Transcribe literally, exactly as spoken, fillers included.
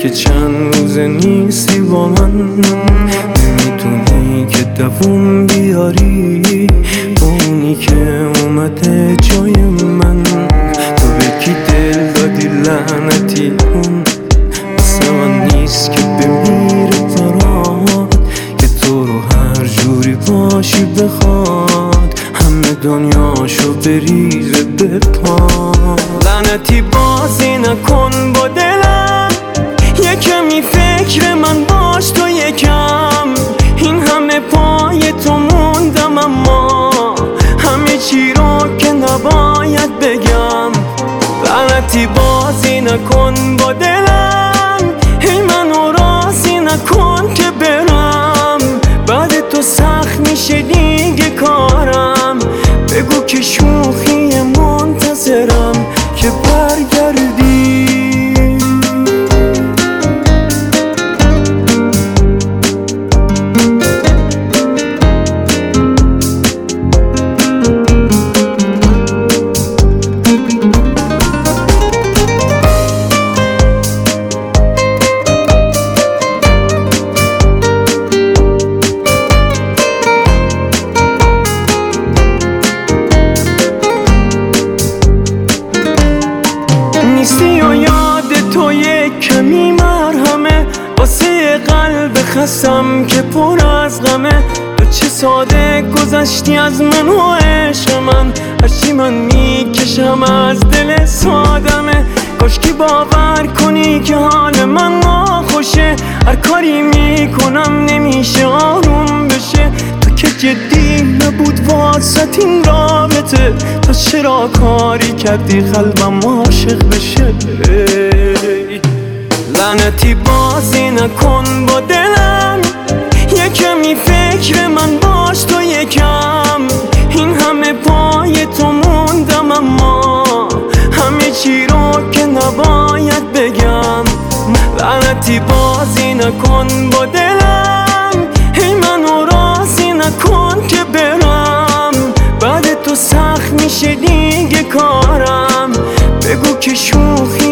که چند روزه نیستی با من، نمیتونی که دووم بیاری با اونی که اومده جای من. تو به کی دل دادی لعنتی اون واسه من نیست که بمیره برات، که تو رو هر جوری باشی بخواد همه دنیاشو بریزه به پا. لعنتی بازی نکن با دلم، یکمی فکر من باش تو یکم. این همه پای تو موندم اما همه چی رو که نباید بگم. لعنتی بازی نکن با دلم، هی منو راضی نکن که برم. بعد تو سخت میشه دیگه کارم، بگو که شوخی منتظرم که برگردی. نیستی و یاد تو یک کمی مرهمه واسه قلب خستم که پر از غمه. تو چه ساده گذشتی از من و عشق من، هرچی من میکشم از دل سادمه. کاشکی باور کنی که حال من ناخوشه، هر کاری میکنم نمیشه آروم بشه. تو که جدی نبود واسط این رابطه، تو چرا کاری کردی قلبم عاشق بشه؟ لعنتی بازی نکن با دلم، یکمی فکر من باش تو یکم. این همه پای تو موندم اما همه چی رو که نباید بگم. لعنتی بازی نکن با دلم، هی منو راضی نکن که برم. بعد تو سخت میشه دیگه کارم، بگو که شوخی